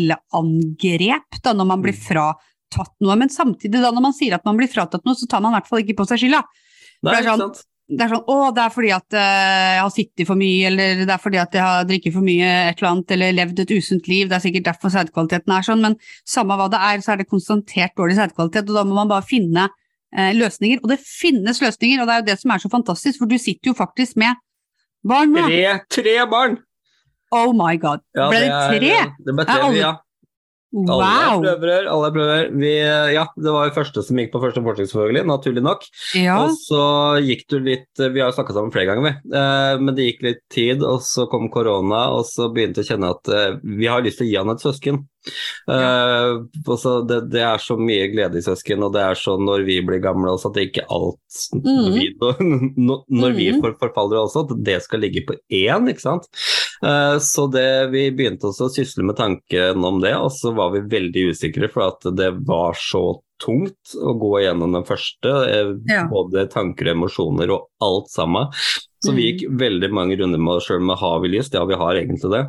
Speaker 1: selvangrep, da, når man blir fra tatt noe, men samtidig da når man sier at man blir fratatt noe, så tar man i hvert fall ikke på seg skylda.
Speaker 2: Nei,
Speaker 1: det er sånn,
Speaker 2: sant.
Speaker 1: Det er sånn, å, det er fordi at uh, jeg har sittet for mye, eller det er fordi at jeg har drikket for mye et eller annet, eller levd et usunt liv, det er sikkert derfor sædkvaliteten er sånn, men samme hva det er, så er det konstatert dårlig sædkvalitet, og da må man bare finne uh, løsninger, og det finnes løsninger, og det er jo det som er så fantastisk, for du sitter jo faktisk med barn nå.
Speaker 2: Tre, tre barn!
Speaker 1: Oh my god,
Speaker 2: ja,
Speaker 1: ble det, det er, tre?
Speaker 2: Det ble tre, alle... ja.
Speaker 1: Wow.
Speaker 2: Alle prøver, alle prøver. Vi, ja, det var jo første som gikk på første forskning selvfølgelig, naturlig nok.
Speaker 1: Ja.
Speaker 2: Og så gikk du litt, vi har jo snakket sammen flere ganger, vi. Eh, men det gikk litt tid, og så kom korona, og så begynte jeg å kjenne at eh, vi har lyst til å gi han et søsken. Ja. Eh, og så det, det er så mye glede i søsken, og det er sånn når vi blir gamle også, at det ikke alt, mm. når vi, når, når vi for, forfaller også, at det skal ligge på én, ikke sant? Eh, så det, vi begynte også å sysle med tanken om det, og så var vi veldig usikre for at det var så tungt å gå gjennom den første, ja. Både tanker og emosjoner og alt sammen. Så mm. vi gikk veldig mange runder med oss selv med har vi lyst? Ja, vi har egentlig det.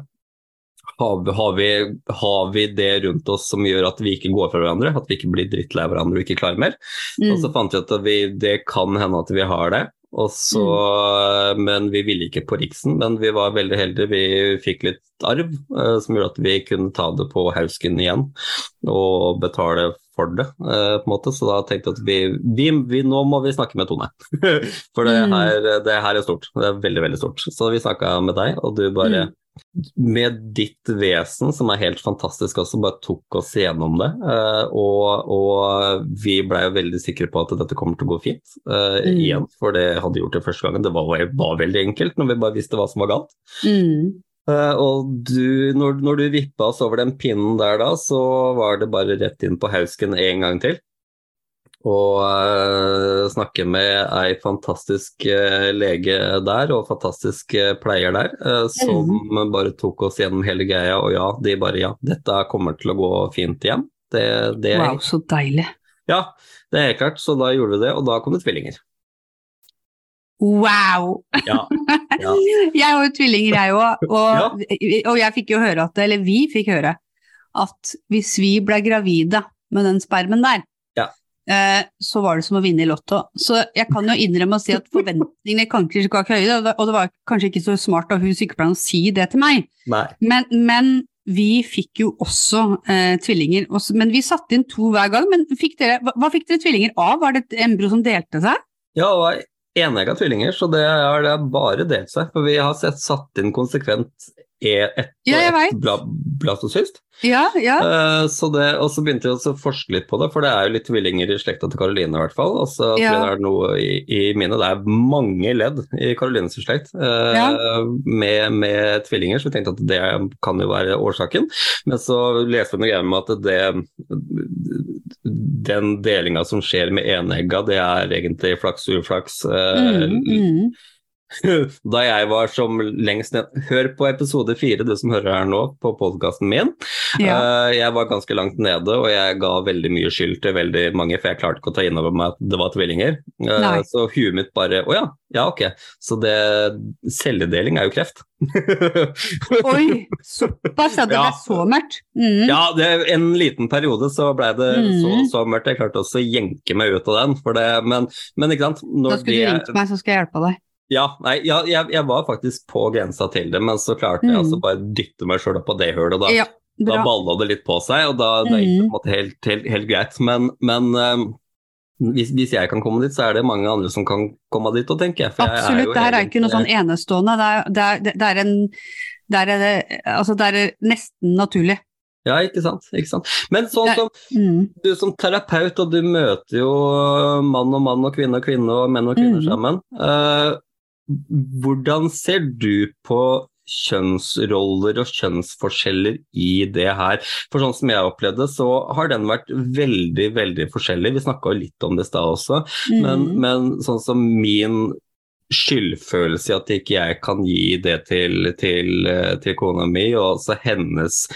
Speaker 2: Har vi, har, vi, har vi det rundt oss som gjør at vi ikke går fra hverandre, at vi ikke blir drittlei av hverandre og ikke klarer mer? Mm. Og så fant vi at vi, det kan hende at vi har det. Og så, mm. Men vi ville ikke på Riksen, men vi var veldig heldige, vi fikk litt arv eh, som gjorde at vi kunne ta det på hausken igjen og betale for det, eh, på en måte. Så da tenkte jeg at vi, vi, vi nå må vi snakke med Tone, for det her, det her er stort, det er veldig, veldig stort. Så vi snakket med deg, og du bare... Mm. Med ditt vesen, som er helt fantastisk også, bare tok oss gjennom det, uh, og, og vi ble jo veldig sikre på at dette kommer til å gå fint, uh, mm. igjen, for det hadde gjort det første gangen, det var, var veldig enkelt når vi bare visste hva som var galt. Mm. Uh, og du, når, når du vippet oss over den pinnen der da, så var det bare rett inn på hausken en gang til. Og uh, snakke med ei fantastisk uh, lege der, og fantastisk uh, pleier der, uh, som mm. bare tok oss gjennom hele greia, og ja, de bare, ja, dette kommer til å gå fint igjen. Det, det,
Speaker 1: wow, så deilig.
Speaker 2: Ja, det er helt klart, så da gjorde vi det, og da kom det tvillinger.
Speaker 1: Wow!
Speaker 2: Ja, ja.
Speaker 1: Jeg har jo tvillinger, jeg også, og, ja. og jeg fikk jo høre at, eller vi fikk høre, at hvis vi ble gravide med den spermen der, så var det som å vinne i lotto. Så jeg kan jo innrømme å si at forventningene kanskje ikke var høye, og det var kanskje ikke så smart av hun sykepleieren å si det til meg. Men, men vi fikk jo også eh, tvillinger, også, men vi satte inn to hver gang, men fikk dere, hva, hva fikk dere tvillinger av? Var det et embryo som delte seg?
Speaker 2: Ja, det var enegga tvillinger, så det har det bare delt seg, for vi har sett, satt inn konsekvent ett og
Speaker 1: Ja, jeg
Speaker 2: ett
Speaker 1: vet.
Speaker 2: bla, blastocyst.
Speaker 1: Ja, ja.
Speaker 2: Uh, så det, og så begynte vi også å forske litt på det, for det er jo litt tvillinger i slekta til Karoline i hvert fall, og så
Speaker 1: Ja.
Speaker 2: tror jeg det er noe i, i mine, det er mange ledd i Karolines slekt uh,
Speaker 1: Ja.
Speaker 2: med, med tvillinger, så vi tenkte at det kan jo være årsaken, men så leste vi noe greier med at det, den delinga som skjer med enegga, det er egentlig flaks urflaks. Uh,
Speaker 1: Mm, mm.
Speaker 2: Da jeg var som lengst ned, hør på episode fire, du som hører her nå på podcasten min.
Speaker 1: Ja.
Speaker 2: Uh, jeg var ganske langt nede, og jeg ga veldig mye skyld til veldig mange, for jeg klarte ikke å ta inn over meg at det var tvillinger. Uh, så huet mitt bare, å ja, ja ok, så det, celledeling er jo kreft.
Speaker 1: Oi, såpass, ja, det
Speaker 2: Ja.
Speaker 1: ble så mørkt. Mm.
Speaker 2: Ja, det, en liten periode så ble det
Speaker 1: Mm.
Speaker 2: så, så mørkt, jeg klarte også å jenke meg ut av den, for det, men, men ikke sant? Når
Speaker 1: Da skulle
Speaker 2: de
Speaker 1: du
Speaker 2: er-
Speaker 1: ringt meg, så skal jeg hjelpe deg.
Speaker 2: Ja, nei, ja, jeg, jeg var faktisk på grensa til det, men så klarte jeg
Speaker 1: Mm.
Speaker 2: altså bare dytte meg selv opp på det hølet, og da,
Speaker 1: Ja,
Speaker 2: da
Speaker 1: bra.
Speaker 2: ballet det litt på seg, og da, da gikk det på en måte helt, helt, helt greit. Men, men um, hvis, hvis jeg kan komme dit, så er det mange andre som kan komme dit, og tenker jeg. For jeg
Speaker 1: Absolutt,
Speaker 2: jo
Speaker 1: det her er ikke noe sånn
Speaker 2: egentlig-
Speaker 1: enestående, det er, det er, det er en, det er, altså det er nesten naturlig.
Speaker 2: Ja, ikke sant, ikke sant. Men sånn
Speaker 1: Det-
Speaker 2: som
Speaker 1: Mm.
Speaker 2: du som terapeut, og du møter jo mann og mann og kvinne og kvinne og menn og kvinner
Speaker 1: Mm.
Speaker 2: sammen, uh, hvordan ser du på kjønnsroller og kjønnsforskjeller i det her? For sånn som jeg opplevde, så har den vært veldig, veldig forskjellig. Vi snakket jo litt om det i sted også,
Speaker 1: Mm.
Speaker 2: men, men sånn som min skyldfølelse i at ikke jeg kan gi det til, til, til kona mi, og også hennes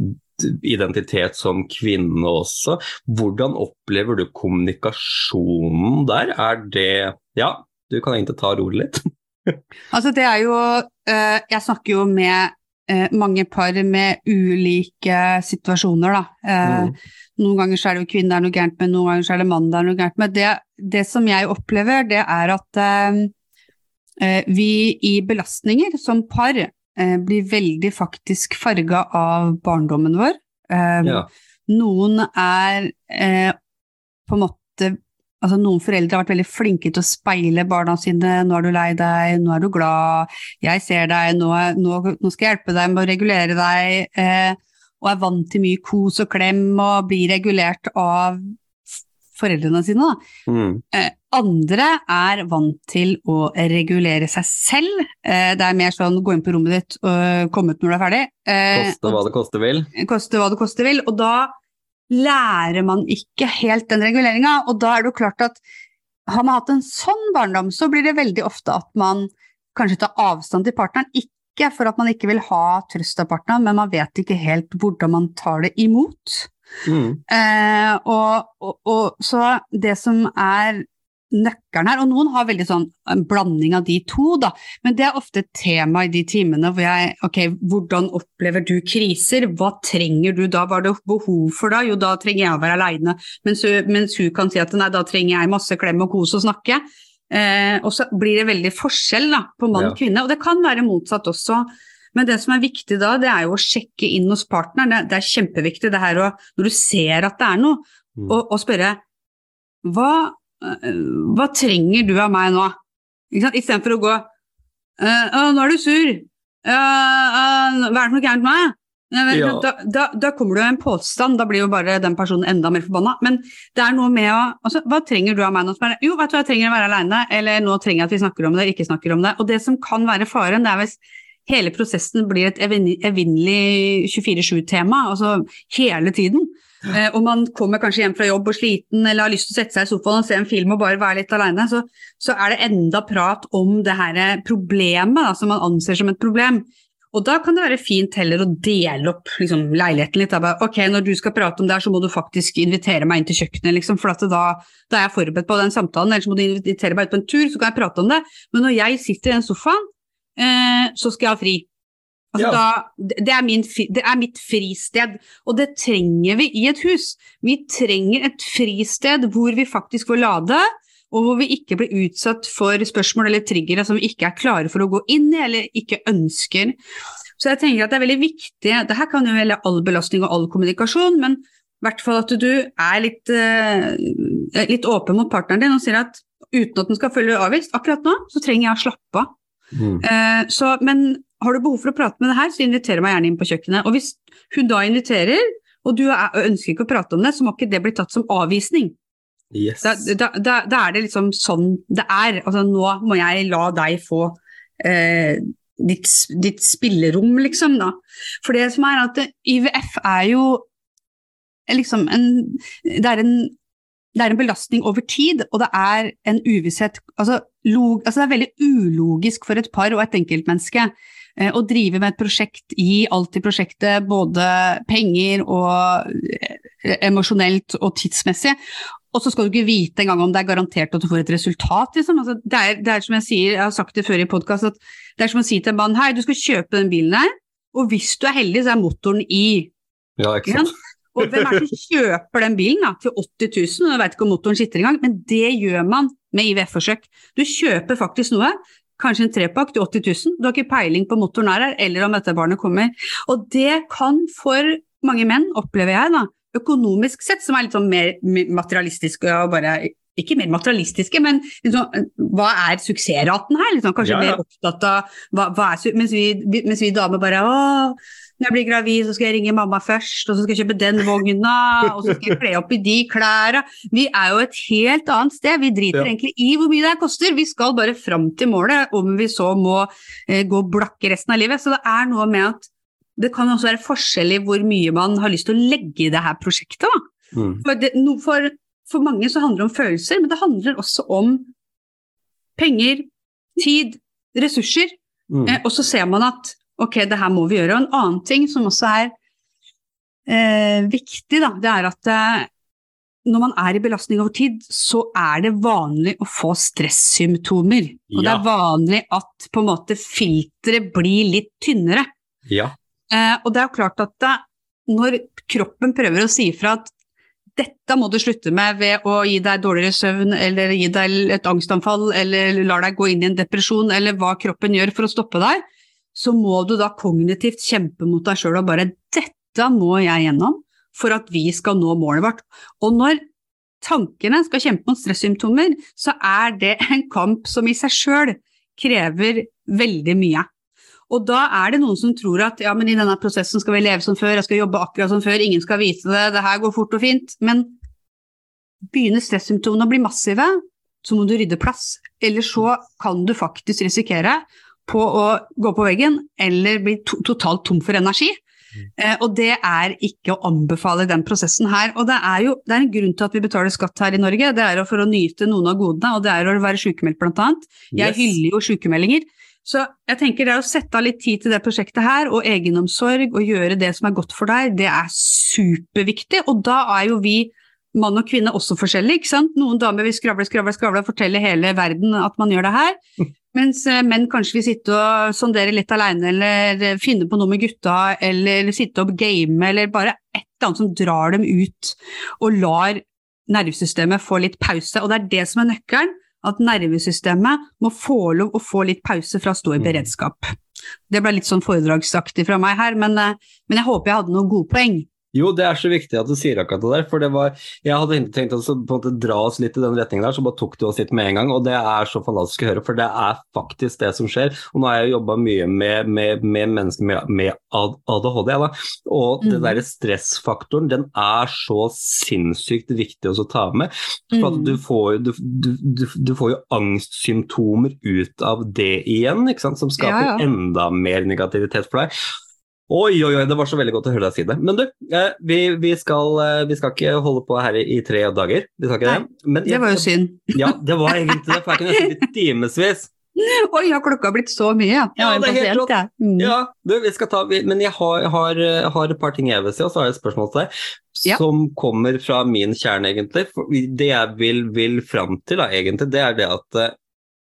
Speaker 2: identitet som kvinne også. Hvordan opplever du kommunikasjonen der? Er det... Ja, du kan egentlig ta rolig litt.
Speaker 1: Altså det er jo, eh, jeg snakker jo med eh, mange par med ulike situasjoner da. Eh,
Speaker 2: Mm.
Speaker 1: Noen ganger så er det jo kvinne det er noe gærent med, noen ganger så er det mann det er noe gærent med. Det, det som jeg opplever, det er at eh, eh, vi i belastninger som par eh, blir veldig faktisk farget av barndommen vår. Eh,
Speaker 2: Ja.
Speaker 1: Noen er eh, på en måte, altså noen foreldre har vært veldig flinke til å speile barna sine, nå er du lei deg, nå er du glad, jeg ser deg, nå, er, nå, nå skal jeg hjelpe deg med å regulere deg, eh, og er vant til mye kos og klem og blir regulert av foreldrene sine da.
Speaker 2: Mm.
Speaker 1: Eh, andre er vant til å regulere seg selv, eh, det er mer sånn gå inn på rommet ditt og komme ut når du er ferdig. Eh,
Speaker 2: Koste hva det koste vil.
Speaker 1: koste hva det koste vil, og da lærer man ikke helt den reguleringen, og da er det jo klart at har man hatt en sånn barndom, så blir det veldig ofte at man kanskje tar avstand til partneren, ikke for at man ikke vil ha trøst av partneren, men man vet ikke helt hvordan man tar det imot.
Speaker 2: Mm.
Speaker 1: Eh, og, og, og så det som er nøkkelen her, og noen har veldig sånn en blanding av de to da, men det er ofte et tema i de timene hvor jeg, ok, hvordan opplever du kriser? Hva trenger du da? Hva er det behov for da? Jo, da trenger jeg å være alene, mens, mens hun kan si at nei, da trenger jeg masse klem og kos og snakke. Eh, og så blir det veldig forskjell da, på mann og
Speaker 2: Ja.
Speaker 1: kvinne, og det kan være motsatt også. Men det som er viktig da, det er jo å sjekke inn hos partneren, det, det er kjempeviktig det her, å, når du ser at det er noe,
Speaker 2: Mm.
Speaker 1: og, og spørre, hva, øh, hva trenger du av meg nå? Ikke sant? I stedet for å gå, «Øh, å, nå er du sur, «Øh, øh, hva er det for noe gærent med meg?» Ja, vel,
Speaker 2: Ja.
Speaker 1: da, da, da kommer du en påstand, da blir jo bare den personen enda mer forbannet, men det er noe med å, altså, hva trenger du av meg nå? Som er, jo, vet du, jeg trenger å være alene, eller nå trenger jeg at vi snakker om det, ikke snakker om det, og det som kan være faren, det er hvis hele prosessen blir et evin- evinnelig tjuefire sju-tema, altså hele tiden, eh, og man kommer kanskje hjem fra jobb og sliten, eller har lyst til å sette seg i sofaen og se en film og bare være litt alene, så, så er det enda prat om det her problemet, da, som man anser som et problem. Og da kan det være fint heller å dele opp liksom, leiligheten litt. Da. Bare, ok, når du skal prate om det her, så må du faktisk invitere meg inn til kjøkkenet, liksom, for at da, da er jeg forberedt på den samtalen, eller så må du invitere meg ut på en tur, så kan jeg prate om det. Men når jeg sitter i den sofaen, eh, så skal jeg ha fri. Altså
Speaker 2: Ja.
Speaker 1: da, det er, min, fri- det er mitt fristed, og det trenger vi i et hus. Vi trenger et fristed hvor vi faktisk får lade, og hvor vi ikke blir utsatt for spørsmål eller triggere som vi ikke er klare for å gå inn i, eller ikke ønsker. Så jeg tenker at det er veldig viktig, det her kan jo gjelde all belastning og all kommunikasjon, men i hvert fall at du er litt, uh, litt åpen mot partneren din og sier at uten at den skal følge avvist, akkurat nå så trenger jeg å slappe av. Mm. Uh, så, men har du behov for å prate med det her, så inviterer meg gjerne inn på kjøkkenet. Og hvis hun da inviterer, og du er, ønsker ikke å prate om det, så må ikke det bli tatt som avvisning.
Speaker 2: Yes.
Speaker 1: Da, da, da, da er det liksom sånn det er. Altså, nå må jeg la deg få eh, ditt, ditt spillerom, liksom, da. For det som er at I V F er jo liksom en, det er en, det er en belastning over tid, og det er en uvisshet, altså, log, altså det er veldig ulogisk for et par og et enkeltmenneske å drive med et prosjekt, gi alt I prosjektet, både penger og emosjonelt og tidsmessig, og så skal du ikke vite en gang om det er garantert at du får et resultat, liksom. Altså, det, er, det er som jeg sier, jeg har sagt det før I podcast, at det er som å si til en mann, hei, du skal kjøpe den bilen her, og hvis du er heldig, så er motoren I.
Speaker 2: Ja, ikke sant?
Speaker 1: Og hvem er det som kjøper den bilen da, til åtti tusen, og jeg vet ikke om motoren sitter I gang, men det gjør man med I V F-forsøk. Du kjøper faktisk noe, kanskje en trepakk til åtti tusen, du har ikke peiling på motoren her, eller om dette barnet kommer. Og det kan for mange menn, opplever jeg da, økonomisk sett, som er litt sånn mer materialistiske, og bare, ikke mer materialistiske, men liksom, hva er suksessraten her? Liksom, kanskje ja, ja. Mer opptatt av, hva, hva er, mens, vi, mens vi damer bare, åh, når jeg blir gravid, så skal jeg ringe mamma først, og så skal jeg kjøpe den vogna, og så skal jeg kle opp I de klærne. Vi er jo et helt annet sted. Vi driter ja. Egentlig I hvor mye det her koster. Vi skal bare frem til målet, om vi så må eh, gå blakke resten av livet. Så det er noe med at det kan også være forskjell I hvor mye man har lyst til å legge I det her prosjektet. Da. Mm. For, det, no, for, for mange så handler det om følelser, men det handler også om penger, tid, ressurser. Mm. Eh, og så ser man at ok, det her må vi gjøre. Og en annen ting som også er eh, viktig, da, det er at eh, når man er I belastning over tid, så er det vanlig å få stresssymptomer. Og ja. Det er vanlig at på en måte filteret blir litt tynnere.
Speaker 2: Ja.
Speaker 1: Eh, og det er jo klart at det, når kroppen prøver å si fra at dette må du slutte med ved å gi deg dårligere søvn, eller gi deg et angstanfall, eller la deg gå inn I en depresjon, eller hva kroppen gjør for å stoppe deg, så må du da kognitivt kjempe mot deg selv og bare, dette må jeg gjennom for at vi skal nå målet vårt. Og når tankene skal kjempe mot stresssymptomer, så er det en kamp som I seg selv krever veldig mye. Og da er det noen som tror at, ja, men I denne prosessen skal vi leve som før, jeg skal jobbe akkurat som før, ingen skal vite det, det her går fort og fint, men begynner stresssymptomene å bli massive, så må du rydde plass, eller så kan du faktisk risikere på å gå på veggen, eller bli to- totalt tom for energi. Mm. Eh, og det er ikke å anbefale den prosessen her. Og det er jo det er en grunn til at vi betaler skatt her I Norge, det er for å nyte noen av godene, og det er å være sykemeldt blant annet. Jeg yes. hyller jo sykemeldinger. Så jeg tenker det er å sette av litt tid til det prosjektet her, og egenomsorg, og gjøre det som er godt for deg, det er superviktig. Og da er jo vi mann og kvinne også forskjellige, ikke sant? Noen damer vil skravle, skravle, skravle, og fortelle hele verden at man gjør det her. Mens menn kanskje vil sitte og sondere litt alene, eller finne på noe med gutta, eller sitte og game, eller bare et eller annet som drar dem ut, og lar nervesystemet få litt pause. Og det er det som er nøkkelen, at nervesystemet må få lov å få litt pause fra å stå I beredskap. Det ble litt sånn foredragsaktig fra meg her, men, men jeg håper jeg hadde noen gode poeng.
Speaker 2: Jo, det er så viktig at du sier akkurat det der, for det var, jeg hadde tenkt å på en måte dra oss litt I den retningen der, så bare tok du oss litt med en gang, og det er så fantastisk å høre, for det er faktisk det som skjer, og nå har jeg jobbet mye med, med, med mennesker med, med A D H D, da. Og mm. det der stressfaktoren, den er så sinnssykt viktig å ta med, for at du får, du, du, du, du får jo angstsymptomer ut av det igjen, ikke sant, som skaper ja, ja. Enda mer negativitet for deg. Oi, oi, oi, det var så veldig godt å høre deg si det. Men du, eh, vi, vi, skal, eh, vi skal ikke holde på her I, I tre dager. Vi skal ikke
Speaker 1: Nei,
Speaker 2: det. Men jeg,
Speaker 1: det var jo synd.
Speaker 2: Ja, det var egentlig det, for jeg kunne sitte timesvis.
Speaker 1: Oi, har klokka blitt så mye? Ja,
Speaker 2: ja det er helt rått. Ja. Mm. Ja, du, vi skal ta, men jeg har, har, har et par ting jeg vil si, og så har jeg et spørsmål til deg, ja. Som kommer fra min kjerne egentlig. For det jeg vil, vil frem til, da, egentlig, det er det at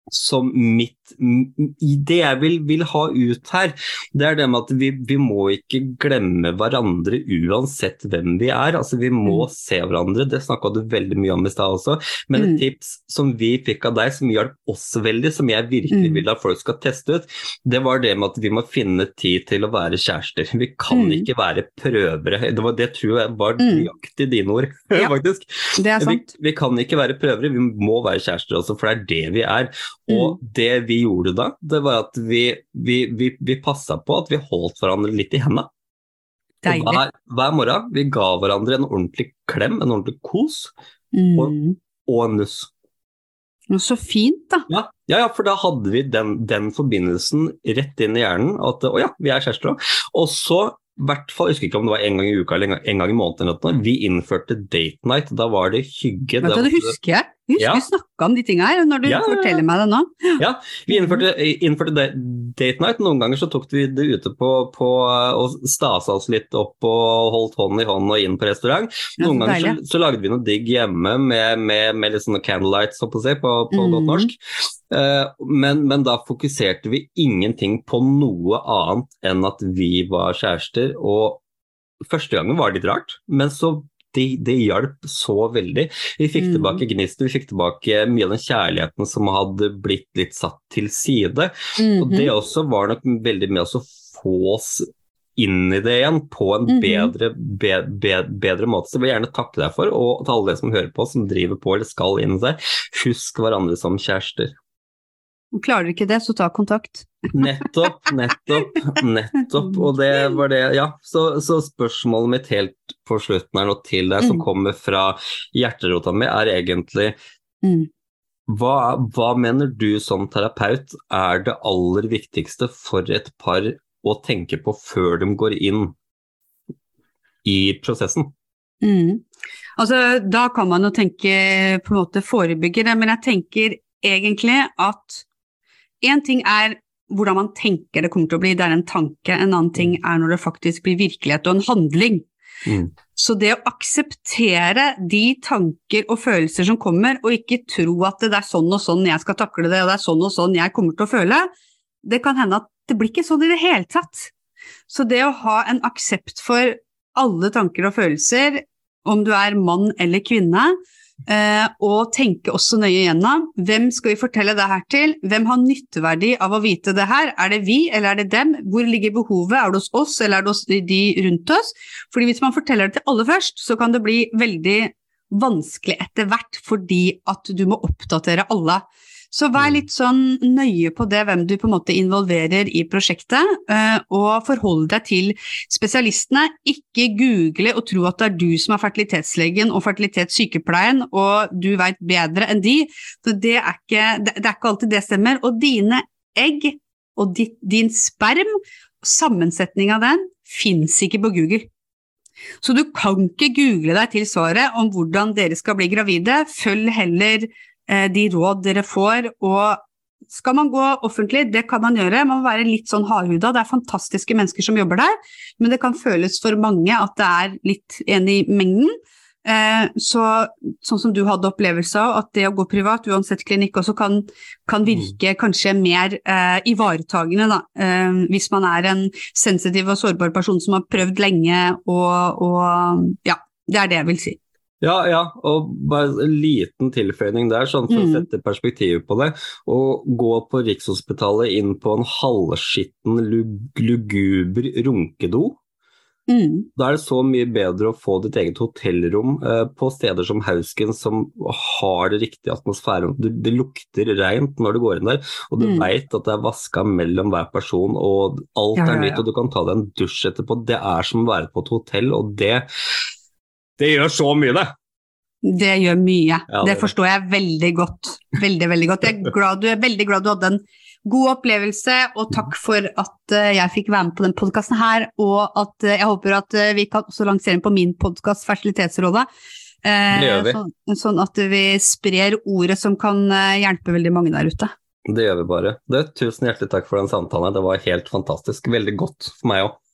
Speaker 2: som mitt, det jeg vil, vil ha ut her, det er det med at vi, vi må ikke glemme hverandre uansett hvem vi er, altså vi må mm. se hverandre, det snakket du veldig mye om i sted også, men et mm. tips som vi fikk av deg, som hjalp oss veldig, som jeg virkelig mm. vil at folk skal teste ut, det var det med at vi må finne tid til å være kjærester, vi kan mm. ikke være prøvere, det, var, det tror jeg var nøyaktig mm. dine ord, ja, faktisk.
Speaker 1: Det er sant.
Speaker 2: Vi, vi kan ikke være prøvere, vi må være kjærester også, for det er det vi er. Og mm. det vi gjorde da, det var at vi, vi, vi, vi passet på at vi holdt hverandre litt i hendene. Hver, hver morgen, vi ga hverandre en ordentlig klem, en ordentlig kos, mm. og, og en nuss.
Speaker 1: Så fint da.
Speaker 2: Ja, ja, ja, for da hadde vi den, den forbindelsen rett inn i hjernen, at å ja, vi er kjærester. Og så, i hvert fall, jeg husker ikke om det var en gang i uka eller en gang i måneden eller noe, vi innførte date night, da var det hygge.
Speaker 1: Vet du, det husker jeg. Jeg husker ja. Vi snakket om de tingene her, når du ja, forteller meg det nå.
Speaker 2: Ja, ja vi innførte, innførte date night, noen ganger så tok vi det ute på, på og stasa oss litt opp og holdt hånd i hånd og inn på restaurant. Noen ja, ganger så, så lagde vi noe digg hjemme med, med, med litt sånne candlelight, så på å si, på, på mm. godt norsk. Uh, men, men da fokuserte vi ingenting på noe annet enn at vi var kjærester, og første gangen var det litt rart, men så det, det hjalp så veldig. Vi fikk mm. tilbake gnisten, vi fikk tilbake mye av den kjærligheten som hadde blitt litt satt til side, mm-hmm. og det også var nok veldig med å få oss inn i det igjen på en mm-hmm. bedre, be, be, bedre måte. Så jeg vil gjerne takke deg for, og til alle dere som hører på, som driver på eller skal inn i det, husk hverandre som kjærester.
Speaker 1: Klarer du ikke det, så ta kontakt.
Speaker 2: Nettopp, nettopp, nettopp, og det var det, ja. Så, så spørsmålet mitt helt på slutten her nå til deg, som mm. kommer fra hjerterota mi, er egentlig, mm. hva, hva mener du som terapeut er det aller viktigste for et par å tenke på før de går inn i prosessen?
Speaker 1: Mm. Altså, da kan man jo tenke på en måte forebyggere, men jeg tenker egentlig at en ting er hvordan man tenker det kommer til å bli, det er en tanke, en annen ting er når det faktisk blir virkelighet og en handling. Mm. Så det å akseptere de tanker og følelser som kommer, og ikke tro at det er sånn og sånn jeg skal takle det, og det er sånn og sånn jeg kommer til å føle, det kan hende at det blir ikke sånn i det hele tatt. Så det å ha en aksept for alle tanker og følelser, om du er mann eller kvinne, Uh, og tenke også nøye igjennom, hvem skal vi fortelle det her til? Hvem har nytteverdi av å vite det her? Er det vi, eller er det dem? Hvor ligger behovet? Er det hos oss, eller er det hos de rundt oss? Fordi hvis man forteller det til alle først, så kan det bli veldig vanskelig etter hvert, fordi at du må oppdatere alle. Så vær litt sånn nøye på det, hvem du på en måte involverer i prosjektet, og forhold deg til spesialistene. Ikke google og tro at det er du som er fertilitetslegen og fertilitetssykepleien, og du vet bedre enn de. Så det er ikke, det er ikke alltid det stemmer. Og dine egg og ditt, din sperm, sammensetning av den, finnes ikke på Google. Så du kan ikke google deg til svaret om hvordan dere skal bli gravide. Følg heller de råd dere får, og skal man gå offentlig, det kan man gjøre, man må være litt sånn hardhuda, det er fantastiske mennesker som jobber der, men det kan føles for mange at det er litt en i mengden, så sånn som du hadde opplevelse av, at det å gå privat, uansett klinikk også kan, kan virke kanskje mer eh, ivaretagende da, eh, hvis man er en sensitiv og sårbar person som har prøvd lenge, og, og ja, det er det jeg vil si.
Speaker 2: Ja, ja, og bare en liten tilføyning der, sånn for mm. å sette perspektiv på det, og gå på Rikshospitalet inn på en halvskitten, luguber runkedo, mm. da er det så mye bedre å få ditt eget hotellrom eh, på steder som Hausken, som har det riktige atmosfæren. Det, det lukter rent når du går inn der, og du mm. vet at det er vasket mellom hver person, og alt ja, er nytt, ja, ja. Og du kan ta deg en dusj etterpå. Det er som å være på et hotell, og det... Det gjør så mye det.
Speaker 1: Det gjør mye. Ja, det, det forstår jeg veldig godt. Veldig, veldig godt. Jeg er, glad, du er veldig glad du hadde en god opplevelse, og takk for at jeg fikk være med på den podcasten her, og at jeg håper at vi kan også lansere den på min podcast, Fertilitetsrådet.
Speaker 2: Det gjør vi.
Speaker 1: Sånn, sånn at vi sprer ordet som kan hjelpe veldig mange der ute.
Speaker 2: Det gjør vi bare. Det, tusen hjertelig takk for den samtalen. Det var helt fantastisk. Veldig godt for meg også.